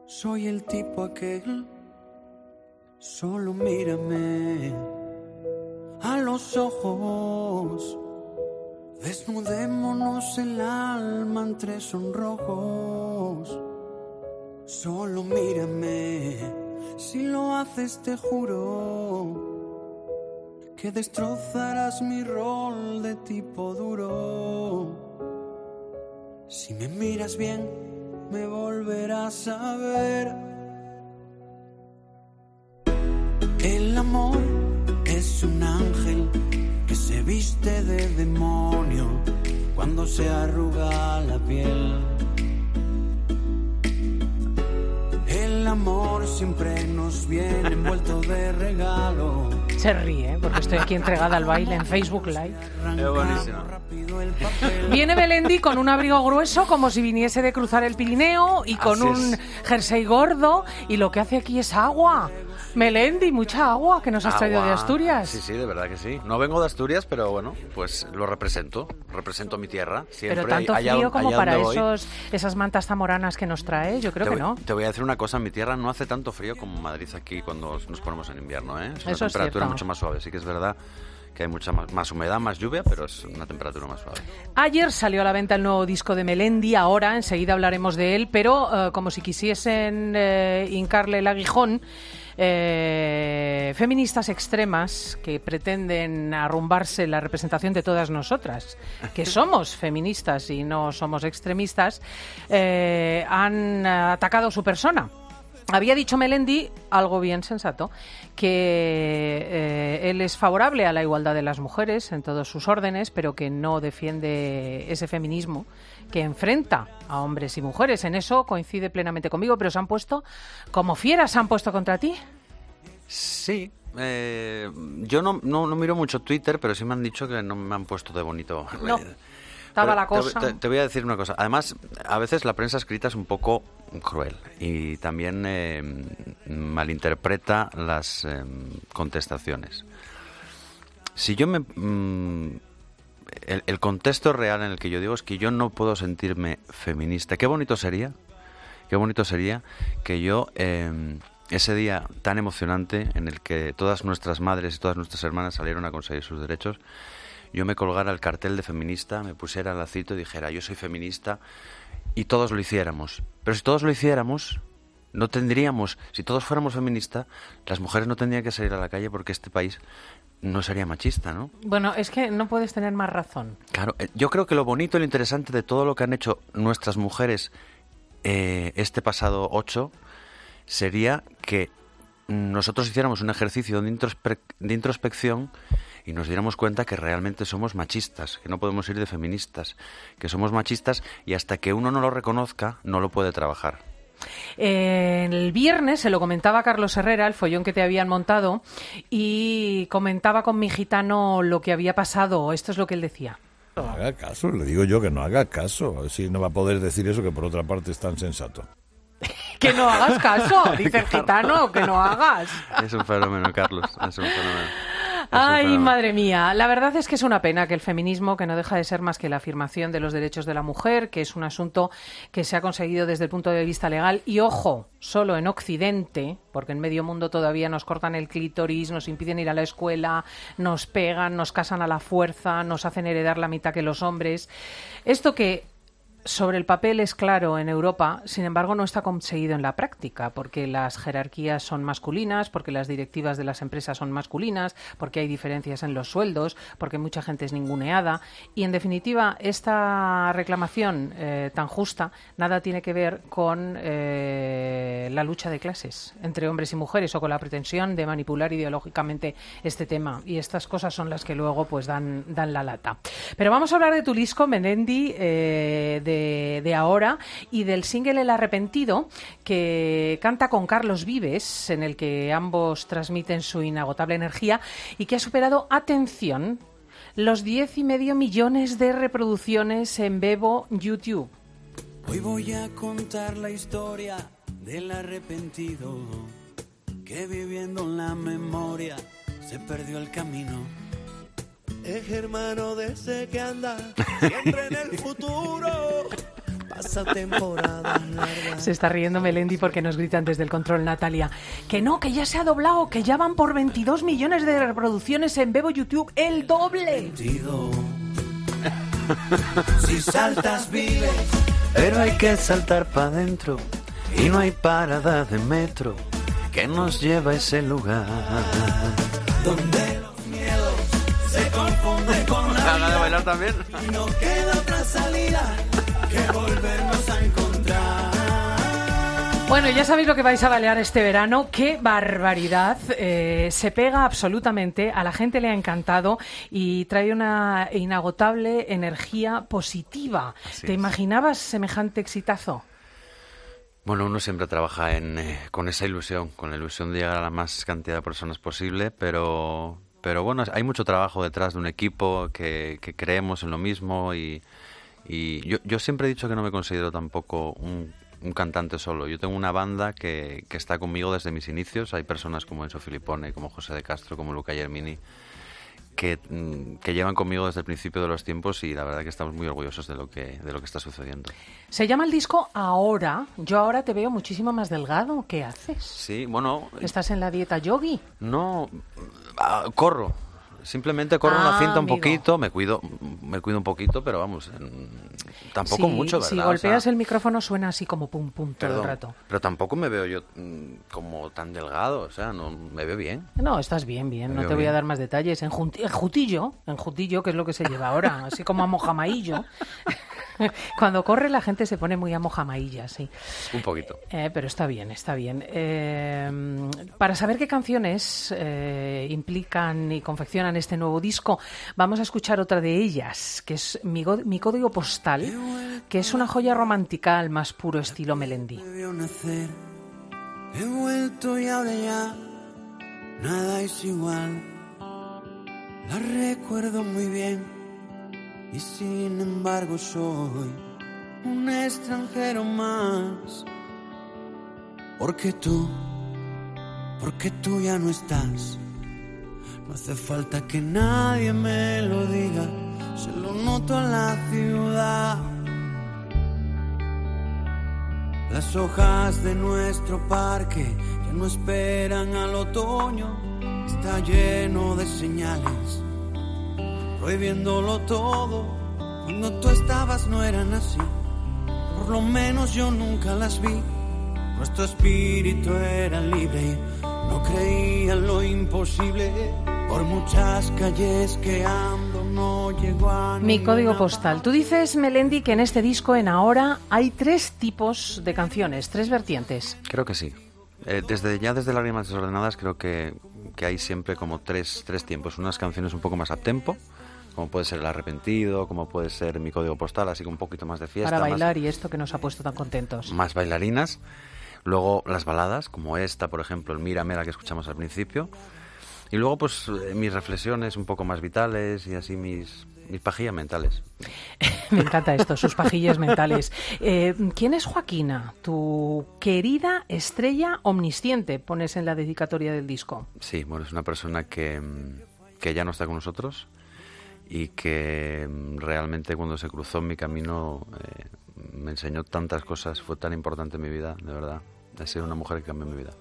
Soy el tipo aquel, solo mírame a los ojos. Desnudémonos el alma entre sonrojos. Solo mírame, si lo haces te juro que destrozarás mi rol de tipo duro. Si me miras bien, me volverás a ver. El amor es un ángel que se viste de demonio cuando se arruga la piel. El amor siempre nos viene envuelto de regalo. Se ríe, porque estoy aquí entregada al baile en Facebook Live. Es buenísimo. Viene Melendi con un abrigo grueso como si viniese de cruzar el Pirineo y con un jersey gordo, y lo que hace aquí es agua. Melendi, mucha agua que nos has traído de Asturias. Sí, de verdad que sí. No vengo de Asturias, pero bueno, pues lo represento mi tierra. Siempre, pero tanto frío como para esas mantas zamoranas que nos trae, yo creo que no. Te voy a decir una cosa, en mi tierra no hace tanto frío como en Madrid aquí cuando nos ponemos en invierno, ¿eh? Es una temperatura mucho más suave, sí que es verdad que hay mucha más humedad, más lluvia, pero es una temperatura más suave. Ayer salió a la venta el nuevo disco de Melendi, ahora enseguida hablaremos de él, pero como si quisiesen hincarle el aguijón, feministas extremas que pretenden arrumbarse la representación de todas nosotras, que somos feministas y no somos extremistas, han atacado su persona. Había dicho Melendi algo bien sensato, que él es favorable a la igualdad de las mujeres en todos sus órdenes, pero que no defiende ese feminismo que enfrenta a hombres y mujeres. En eso coincide plenamente conmigo, pero se han puesto como fieras, se han puesto contra ti. Sí, yo no miro mucho Twitter, pero sí me han dicho que no me han puesto de bonito. No. Estaba la cosa. Te voy a decir una cosa. Además, a veces la prensa escrita es un poco cruel y también malinterpreta las contestaciones. Si yo el contexto real en el que yo digo es que yo no puedo sentirme feminista. Qué bonito sería que yo ese día tan emocionante en el que todas nuestras madres y todas nuestras hermanas salieron a conseguir sus derechos, yo me colgara el cartel de feminista, me pusiera el lacito y dijera yo soy feminista, y todos lo hiciéramos. Pero si todos lo hiciéramos, no tendríamos, si todos fuéramos feministas, las mujeres no tendrían que salir a la calle porque este país no sería machista, ¿no? Bueno, es que no puedes tener más razón. Claro, yo creo que lo bonito y lo interesante de todo lo que han hecho nuestras mujeres este pasado 8 sería que nosotros hiciéramos un ejercicio de introspección y nos diéramos cuenta que realmente somos machistas, que no podemos ir de feministas, que somos machistas y hasta que uno no lo reconozca no lo puede trabajar. El viernes se lo comentaba a Carlos Herrera, el follón que te habían montado, y comentaba con mi gitano lo que había pasado. Esto es lo que él decía. No haga caso, le digo yo que no haga caso. Así no va a poder decir eso que por otra parte es tan sensato. Que no hagas caso, dice el gitano, que no hagas. Es un fenómeno, Carlos, es un fenómeno. Ay, madre mía. La verdad es que es una pena que el feminismo, que no deja de ser más que la afirmación de los derechos de la mujer, que es un asunto que se ha conseguido desde el punto de vista legal, y ojo, solo en Occidente, porque en medio mundo todavía nos cortan el clítoris, nos impiden ir a la escuela, nos pegan, nos casan a la fuerza, nos hacen heredar la mitad que los hombres. Esto que sobre el papel es claro en Europa, sin embargo no está conseguido en la práctica, porque las jerarquías son masculinas, porque las directivas de las empresas son masculinas, porque hay diferencias en los sueldos, porque mucha gente es ninguneada y, en definitiva, esta reclamación tan justa nada tiene que ver con la lucha de clases entre hombres y mujeres o con la pretensión de manipular ideológicamente este tema, y estas cosas son las que luego pues dan la lata. Pero vamos a hablar de tu disco, Melendi, de ahora, y del single El Arrepentido, que canta con Carlos Vives, en el que ambos transmiten su inagotable energía y que ha superado, atención, los 10,5 millones de reproducciones en Vevo YouTube. Hoy voy a contar la historia del arrepentido que, viviendo en la memoria, se perdió el camino. Es hermano de ese que anda siempre en el futuro, Pasa temporadas largas. Se está riendo Melendi porque nos gritan desde el control, Natalia. Que no, que ya se ha doblado, que ya van por 22 millones de reproducciones en Bebo YouTube, el doble. Si saltas vives, Pero hay que saltar para adentro y no hay parada de metro que nos lleva a ese lugar. donde los miedos se confunden con la ¿Haga de bailar también? y no queda otra salida que volvernos a encontrar. Bueno, ya sabéis lo que vais a bailar este verano. ¡Qué barbaridad! Se pega absolutamente, a la gente le ha encantado y trae una inagotable energía positiva. Así ¿Te es. imaginabas semejante exitazo? Bueno, uno siempre trabaja con esa ilusión, con la ilusión de llegar a la más cantidad de personas posible, pero bueno, hay mucho trabajo detrás de un equipo que creemos en lo mismo y yo siempre he dicho que no me considero tampoco un cantante solo. Yo tengo una banda que está conmigo desde mis inicios. Hay personas como Enzo Filippone, como José de Castro, como Luca Germini, que llevan conmigo desde el principio de los tiempos y la verdad que estamos muy orgullosos de lo que está sucediendo. Se llama el disco Ahora. Yo ahora te veo muchísimo más delgado. ¿Qué haces? Sí, bueno, ¿Estás en la dieta yogi? no, corro. Simplemente corro una cinta un amigo. poquito, me cuido un poquito, pero vamos, tampoco Sí, mucho, ¿verdad? Si O golpeas sea, el micrófono suena así como pum pum todo perdón, el rato. pero tampoco me veo yo como tan delgado, o sea, no me veo bien. No, estás bien, bien. Me No veo te voy a bien. dar más detalles. En jutillo, que es lo que se lleva ahora, así como a mojamaillo. Cuando corre la gente se pone muy a mojamailla, sí. Un poquito. Pero está bien, está bien. Para saber qué canciones implican y confeccionan este nuevo disco, vamos a escuchar otra de ellas, que es Mi Código Postal, que es una joya romántica al más puro estilo Melendi. Debió nacer, he vuelto y ahora ya nada es igual. La recuerdo muy bien y sin embargo soy un extranjero más. Porque tú ya no estás. No hace falta que nadie me lo diga, se lo noto en la ciudad. Las hojas de nuestro parque ya no esperan al otoño. Está lleno de señales prohibiéndolo todo. Cuando tú estabas no eran así, por lo menos yo nunca las vi. Nuestro espíritu era libre y no creía en lo imposible. Por muchas calles que ando no llego a Mi ninguna Código Postal. Tú dices, Melendi, que en este disco, en Ahora, hay 3 tipos de canciones, 3 vertientes. Creo que sí. Desde Lágrimas Desordenadas creo que hay siempre como tres tiempos. Unas canciones un poco más a tempo, como puede ser El Arrepentido, como puede ser Mi Código Postal, así que un poquito más de fiesta. Para bailar y esto que nos ha puesto tan contentos. Más bailarinas. Luego las baladas, como esta, por ejemplo, el Mírame, la que escuchamos al principio. Y luego, pues, mis reflexiones un poco más vitales y así mis pajillas mentales. Me encanta esto, sus pajillas mentales. ¿Quién es Joaquina? Tu querida estrella omnisciente, pones en la dedicatoria del disco. Sí, bueno, es una persona que ya no está con nosotros y que realmente cuando se cruzó en mi camino me enseñó tantas cosas, fue tan importante en mi vida, de verdad. Ha sido una mujer que cambió mi vida.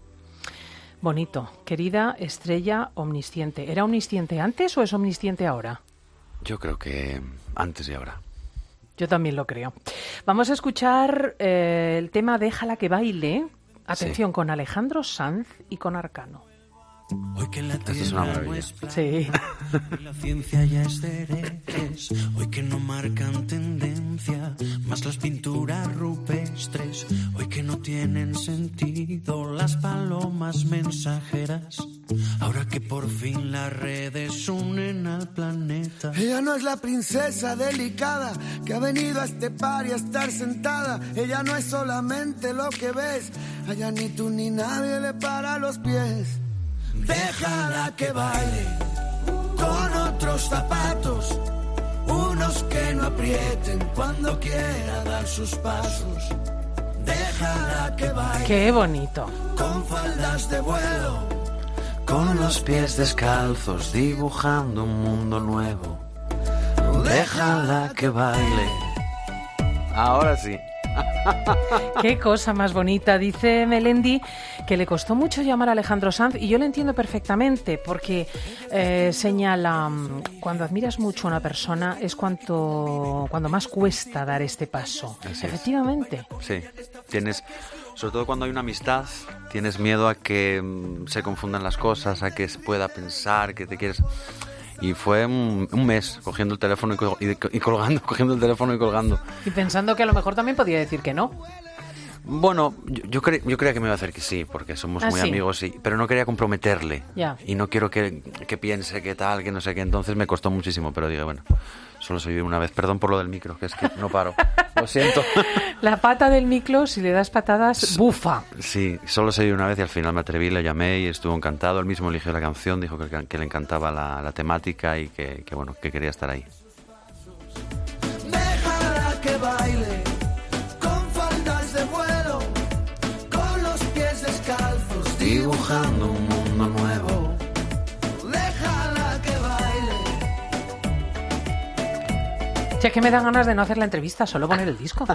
Bonito. Querida estrella omnisciente. ¿Era omnisciente antes o es omnisciente ahora? Yo creo que antes y ahora. Yo también lo creo. Vamos a escuchar el tema Déjala que baile. Atención, Sí. con Alejandro Sanz y con Arcano. Hoy que la Esto es tierra una no maravilla. es plana Sí. y la ciencia ya es de herejes, hoy que no marcan tendencia más las pinturas rupestres, hoy que no tienen sentido las palomas mensajeras, ahora que por fin las redes unen al planeta. Ella no es la princesa delicada que ha venido a este par y a estar sentada. Ella no es solamente lo que ves, allá ni tú ni nadie le para los pies. Déjala que baile con otros zapatos, unos que no aprieten cuando quiera dar sus pasos. Déjala que baile Qué bonito. con faldas de vuelo, Con los pies descalzos dibujando un mundo nuevo. Déjala que baile. Ahora sí. Qué cosa más bonita. Dice Melendi que le costó mucho llamar a Alejandro Sanz y yo lo entiendo perfectamente porque señala, cuando admiras mucho a una persona es cuando más cuesta dar este paso. Así Efectivamente. Es. Sí, sobre todo cuando hay una amistad, tienes miedo a que se confundan las cosas, a que se pueda pensar que te quieres... Y fue un mes cogiendo el teléfono y colgando, cogiendo el teléfono y colgando. Y pensando que a lo mejor también podía decir que no. Bueno, yo creía que me iba a hacer que sí, porque somos muy amigos, pero no quería comprometerle. Ya. Y no quiero que piense que tal, que no sé qué. Entonces me costó muchísimo, pero dije, bueno, solo soy una vez. Perdón por lo del micro, que es que no paro. Lo siento. La pata del micro, si le das patadas, bufa. Sí, solo se dio una vez y al final me atreví, le llamé y estuvo encantado. Él mismo eligió la canción, dijo que le encantaba la temática y que quería estar ahí. Déjala que baile con faldas de vuelo, con los pies descalzos, dibujando un mundo nuevo. Déjala que baile. Ya que me dan ganas de no hacer la entrevista, solo poner el disco.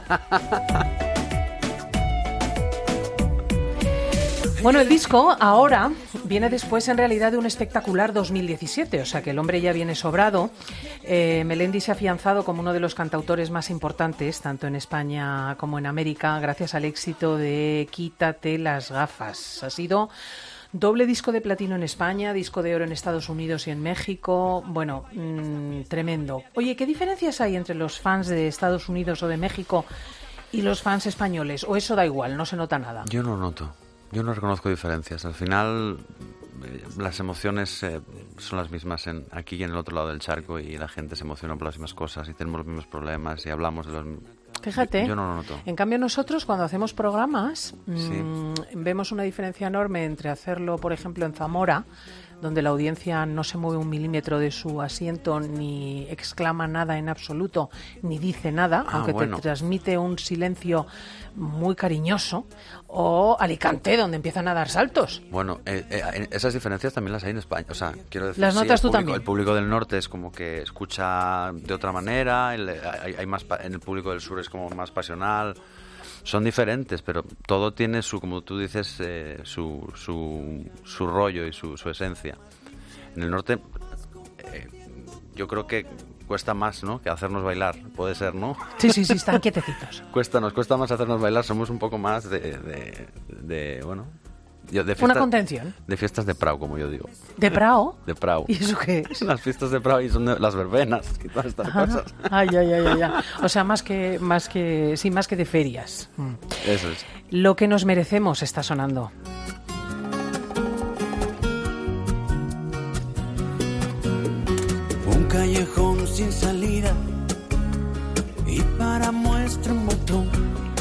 Bueno, el disco ahora viene después en realidad de un espectacular 2017, o sea que el hombre ya viene sobrado. Melendi se ha afianzado como uno de los cantautores más importantes, tanto en España como en América, gracias al éxito de Quítate las gafas. Ha sido doble disco de platino en España, disco de oro en Estados Unidos y en México. Bueno, tremendo. Oye, ¿qué diferencias hay entre los fans de Estados Unidos o de México y los fans españoles? ¿O eso da igual, no se nota nada? Yo no noto. Yo no reconozco diferencias. Al final, las emociones son las mismas aquí y en el otro lado del charco y la gente se emociona por las mismas cosas y tenemos los mismos problemas y hablamos de los mismos... Fíjate, yo no lo noto. En cambio nosotros cuando hacemos programas Sí. Vemos una diferencia enorme entre hacerlo, por ejemplo, en Zamora, donde la audiencia no se mueve un milímetro de su asiento, ni exclama nada en absoluto, ni dice nada, aunque te transmite un silencio muy cariñoso, o Alicante, donde empiezan a dar saltos. Bueno, esas diferencias también las hay en España. O sea, quiero decir, ¿Las notas tú público, también? El público del norte es como que escucha de otra manera, hay más en el público del sur es como más pasional. Son diferentes, pero todo tiene su, como tú dices, su rollo y su esencia. En el norte, yo creo que cuesta más, ¿no?, que hacernos bailar, puede ser, ¿no? Sí, están quietecitos. Nos cuesta más hacernos bailar, somos un poco más de bueno... Una contención. De fiestas de Prau, como yo digo. ¿De Prau? De Prau. ¿Y eso qué es? Las fiestas de Prau y son las verbenas y todas estas cosas. Ay. O sea, más que de ferias. Eso es. Lo que nos merecemos está sonando. Un callejón sin salida y para muestra un botón.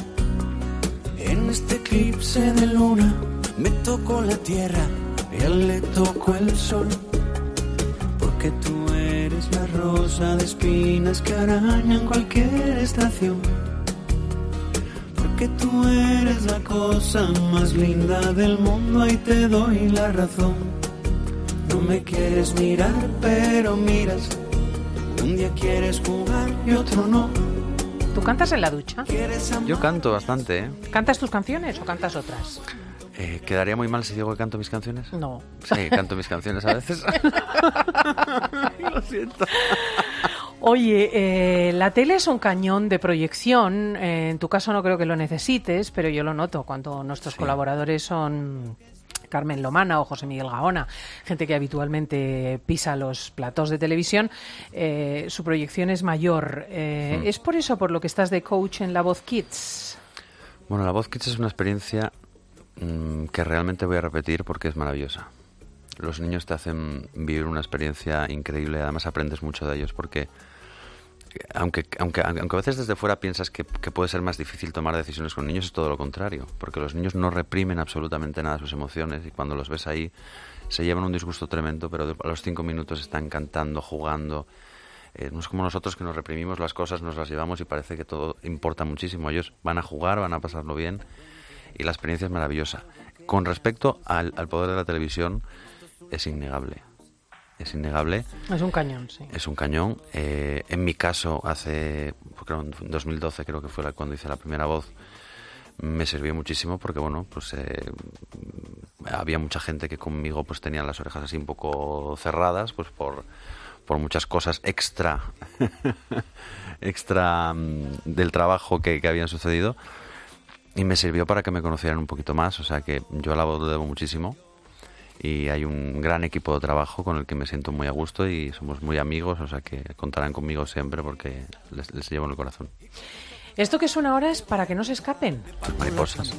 En este eclipse de luna me tocó la tierra y a él le tocó el sol. Porque tú eres la rosa de espinas que arañan cualquier estación. Porque tú eres la cosa más linda del mundo, ahí te doy la razón. No me quieres mirar, pero miras. Un día quieres jugar y otro no. ¿Tú cantas en la ducha? Yo canto bastante, ¿eh? ¿Cantas tus canciones o cantas otras? ¿Quedaría muy mal si digo que canto mis canciones? No. Sí, canto mis canciones a veces. Lo siento. Oye, la tele es un cañón de proyección. En tu caso no creo que lo necesites, pero yo lo noto cuando nuestros colaboradores son Carmen Lomana o José Miguel Gaona, gente que habitualmente pisa los platós de televisión. Su proyección es mayor. ¿Es por eso por lo que estás de coach en La Voz Kids? Bueno, La Voz Kids es una experiencia que realmente voy a repetir porque es maravillosa. Los niños te hacen vivir una experiencia increíble, además aprendes mucho de ellos porque aunque a veces desde fuera piensas que puede ser más difícil tomar decisiones con niños, es todo lo contrario, porque los niños no reprimen absolutamente nada sus emociones y cuando los ves ahí se llevan un disgusto tremendo, pero a los 5 minutos están cantando, jugando. No es como nosotros que nos reprimimos las cosas, nos las llevamos y parece que todo importa muchísimo. Ellos van a jugar, van a pasarlo bien y la experiencia es maravillosa. Con respecto al poder de la televisión, es innegable. es innegable. Es un cañón, sí. Es un cañón. En mi caso, en 2012 creo que fue cuando hice la primera voz, me sirvió muchísimo porque, bueno, pues había mucha gente que conmigo pues tenía las orejas así un poco cerradas, pues por muchas cosas extra del trabajo que habían sucedido, y me sirvió para que me conocieran un poquito más. O sea que yo a la voz lo debo muchísimo, y hay un gran equipo de trabajo con el que me siento muy a gusto y somos muy amigos, o sea que contarán conmigo siempre porque les llevo en el corazón. Esto que suena ahora es para que no se escapen. Mariposas.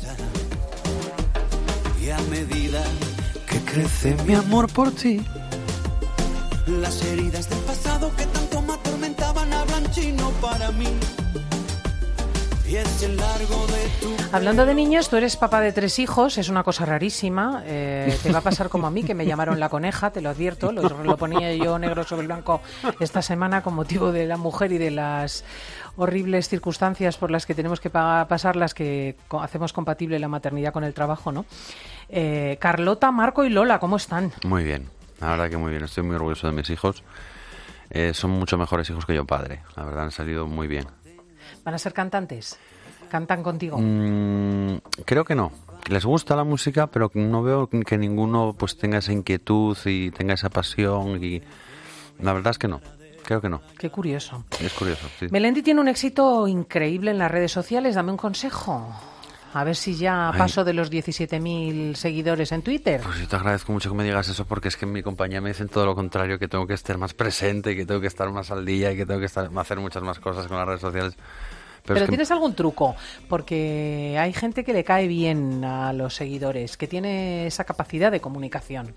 Y a medida que crece mi amor por ti, las heridas del pasado que tanto me atormentaban hablan chino para mí. Y es el largo de tu... Hablando de niños, tú eres papá de 3 hijos, es una cosa rarísima. Te va a pasar como a mí, que me llamaron la coneja, te lo advierto. Lo ponía yo negro sobre blanco esta semana con motivo de la mujer y de las horribles circunstancias por las que tenemos que pasar, las que hacemos compatible la maternidad con el trabajo, ¿no? Carlota, Marco y Lola, ¿cómo están? Muy bien, la verdad que muy bien. Estoy muy orgulloso de mis hijos. Son mucho mejores hijos que yo padre. La verdad, han salido muy bien. ¿Van a ser cantantes? ¿Cantan contigo? Creo que no. Les gusta la música, pero no veo que ninguno pues tenga esa inquietud y tenga esa pasión. Y la verdad es que no. Creo que no. Qué curioso. Es curioso, sí. Melendi tiene un éxito increíble en las redes sociales. Dame un consejo. A ver si ya paso de los 17.000 seguidores en Twitter. Pues yo te agradezco mucho que me digas eso, porque es que en mi compañía me dicen todo lo contrario, que tengo que estar más presente, que tengo que estar más al día y que tengo que hacer muchas más cosas con las redes sociales. Pero ¿tienes algún truco? Porque hay gente que le cae bien a los seguidores, que tiene esa capacidad de comunicación.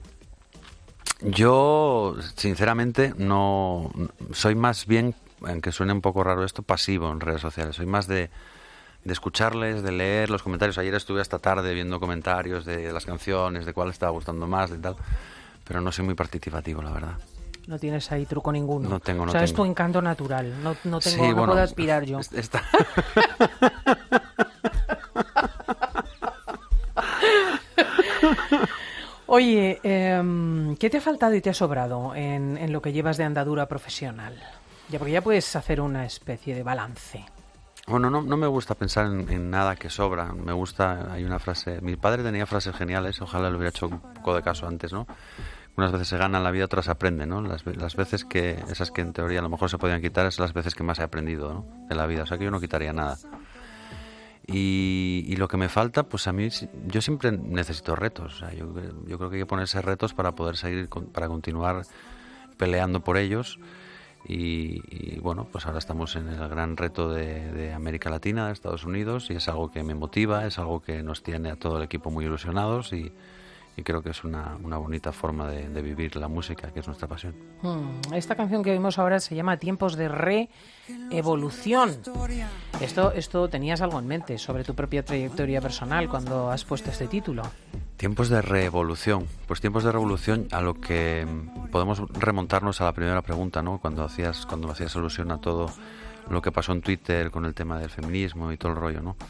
Yo, sinceramente, no soy más bien, aunque suene un poco raro esto, pasivo en redes sociales. Soy más de escucharles, de leer los comentarios. Ayer estuve hasta tarde viendo comentarios de las canciones, de cuál estaba gustando más, de tal. Pero no soy muy participativo, la verdad. No tienes ahí truco ninguno. No tengo. O sea, es tu encanto natural. No tengo, sí, no bueno, puedo aspirar yo. Oye, ¿qué te ha faltado y te ha sobrado en lo que llevas de andadura profesional? Ya, porque ya puedes hacer una especie de balance. Bueno, no me gusta pensar en nada que sobra. Me gusta, hay una frase... Mi padre tenía frases geniales, ojalá le hubiera hecho un poco de caso antes, ¿no? Unas veces se gana en la vida, otras se aprende, ¿no? Las veces que... Esas que en teoría a lo mejor se podían quitar, son las veces que más he aprendido, ¿no? En la vida. O sea que yo no quitaría nada. Y lo que me falta, pues a mí... Yo siempre necesito retos. O sea, yo creo que hay que ponerse retos para poder seguir, para continuar peleando por ellos. Y bueno, pues ahora estamos en el gran reto de América Latina, de Estados Unidos, y es algo que me motiva, es algo que nos tiene a todo el equipo muy ilusionados, y creo que es una bonita forma de vivir la música, que es nuestra pasión. Esta canción que oímos ahora se llama Tiempos de Re-Evolución. Esto tenías algo en mente sobre tu propia trayectoria personal cuando has puesto este título. Tiempos de revolución. Pues tiempos de revolución, a lo que podemos remontarnos a la primera pregunta, ¿no? Cuando hacías alusión a todo lo que pasó en Twitter con el tema del feminismo y todo el rollo, ¿no?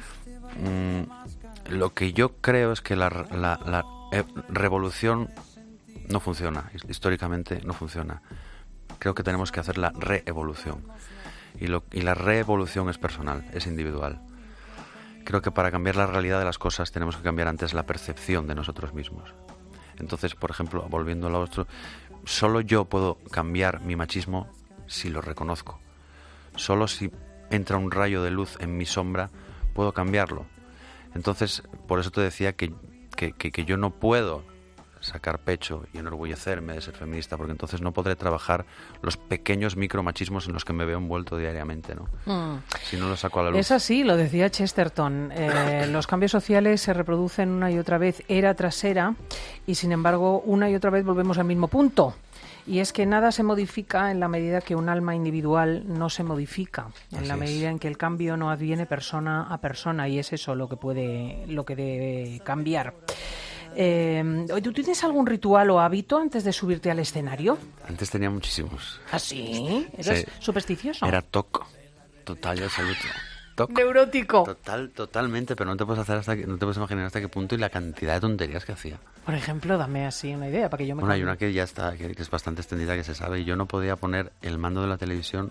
Lo que yo creo es que la revolución no funciona, históricamente no funciona. Creo que tenemos que hacer la reevolución. Y la reevolución es personal, es individual. Creo que para cambiar la realidad de las cosas tenemos que cambiar antes la percepción de nosotros mismos. Entonces, por ejemplo, volviendo a lo otro, solo yo puedo cambiar mi machismo si lo reconozco. Solo si entra un rayo de luz en mi sombra puedo cambiarlo. Entonces, por eso te decía que yo no puedo sacar pecho y enorgullecerme de ser feminista, porque entonces no podré trabajar los pequeños micromachismos en los que me veo envuelto diariamente, ¿no? Si no los saco a la luz. Es así, lo decía Chesterton. Los cambios sociales se reproducen una y otra vez, era tras era, y sin embargo una y otra vez volvemos al mismo punto. Y es que nada se modifica en la medida que un alma individual no se modifica, en la medida en que el cambio no adviene persona a persona, y es eso lo que debe cambiar. ¿Tú tienes algún ritual o hábito antes de subirte al escenario? Antes tenía muchísimos. ¿Ah, sí? ¿Eres supersticioso? Era TOC, total y absoluto. TOC. Neurótico. Totalmente, pero no te puedes imaginar hasta qué punto y la cantidad de tonterías que hacía. Por ejemplo, dame así una idea para que yo me... Bueno, hay una que ya está, que es bastante extendida, que se sabe, y yo no podía poner el mando de la televisión...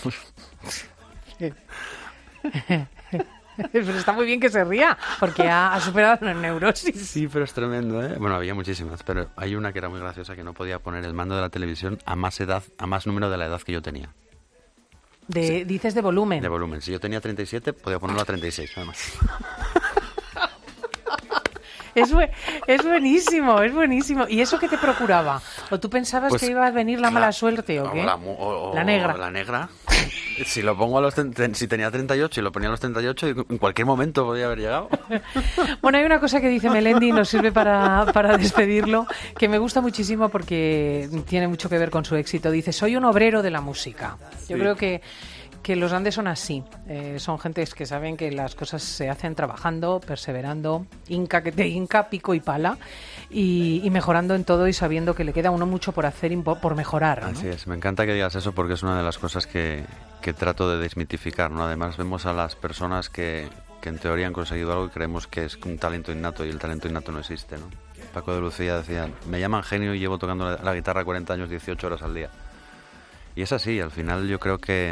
Pero está muy bien que se ría, porque ha superado la neurosis. Sí, pero es tremendo, ¿eh? Bueno, había muchísimas, pero hay una que era muy graciosa, que no podía poner el mando de la televisión a más número de la edad que yo tenía. Sí. Dices de volumen. De volumen. Si yo tenía 37, podía ponerlo a 36, nada más. Es buenísimo, es buenísimo. ¿Y eso qué te procuraba? ¿O tú pensabas que iba a venir la mala suerte o qué? La negra. La negra. Si lo pongo si tenía 38 y lo ponía a los 38, en cualquier momento podía haber llegado. Bueno, hay una cosa que dice Melendi y nos sirve para despedirlo, que me gusta muchísimo porque tiene mucho que ver con su éxito. Dice, soy un obrero de la música. Yo creo que los grandes son así. Son gentes que saben que las cosas se hacen trabajando, perseverando, inca, pico y pala, y mejorando en todo y sabiendo que le queda a uno mucho por hacer y por mejorar, ¿no? Así es. Me encanta que digas eso porque es una de las cosas que trato de desmitificar, ¿no? Además vemos a las personas que en teoría han conseguido algo y creemos que es un talento innato, y el talento innato no existe, ¿no? Paco de Lucía decía, me llaman genio y llevo tocando la guitarra 40 años, 18 horas al día. Y es así. Al final yo creo que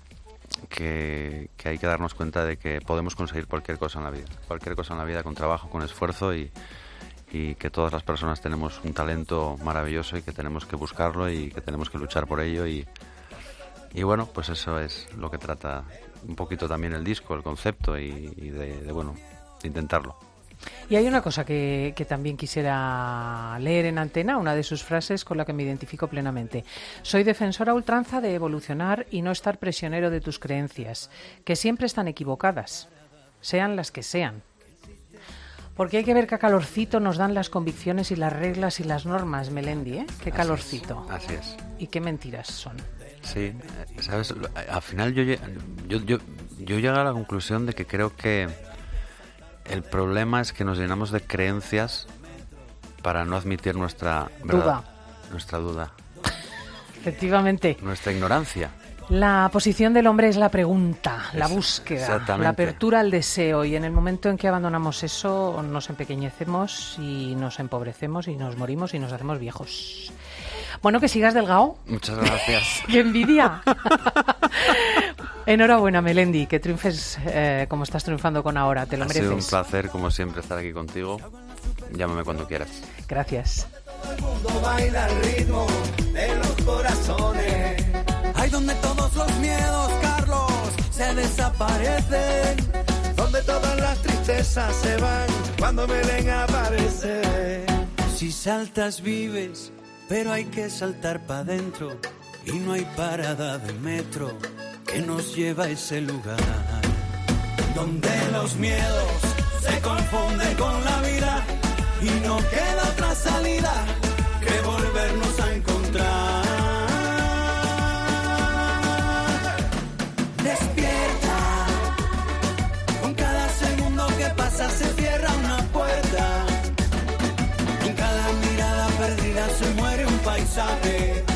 hay que darnos cuenta de que podemos conseguir cualquier cosa en la vida con trabajo, con esfuerzo, y que todas las personas tenemos un talento maravilloso y que tenemos que buscarlo y que tenemos que luchar por ello, y bueno, pues eso es lo que trata un poquito también el disco, el concepto, y de intentarlo. Y hay una cosa que también quisiera leer en antena, una de sus frases con la que me identifico plenamente. Soy defensora a ultranza de evolucionar y no estar prisionero de tus creencias, que siempre están equivocadas, sean las que sean. Porque hay que ver qué calorcito nos dan las convicciones y las reglas y las normas, Melendi, ¿eh? Qué calorcito. Así es. Y qué mentiras son. Sí, ¿sabes? Al final yo llegué a la conclusión de que creo que el problema es que nos llenamos de creencias para no admitir nuestra verdad, nuestra duda. Efectivamente. Nuestra ignorancia. La posición del hombre es la pregunta, la búsqueda, la apertura al deseo, y en el momento en que abandonamos eso nos empequeñecemos y nos empobrecemos y nos morimos y nos hacemos viejos. Bueno, que sigas delgado. Muchas gracias. ¡Qué envidia! Enhorabuena, Melendi, que triunfes como estás triunfando con ahora, te lo mereces. Ha sido un placer, como siempre, estar aquí contigo. Llámame cuando quieras. Gracias. Todo el mundo baila al ritmo de los corazones. Ahí donde todos los miedos, Carlos, se desaparecen. Donde todas las tristezas se van cuando Belén aparece. Si saltas vives, pero hay que saltar para adentro. Y no hay parada de metro que nos lleva a ese lugar. Donde los miedos se confunden con la vida. Y no queda otra salida que volvernos a encontrar. Despierta, con cada segundo que pasa se cierra una puerta. En cada mirada perdida se muere un paisaje.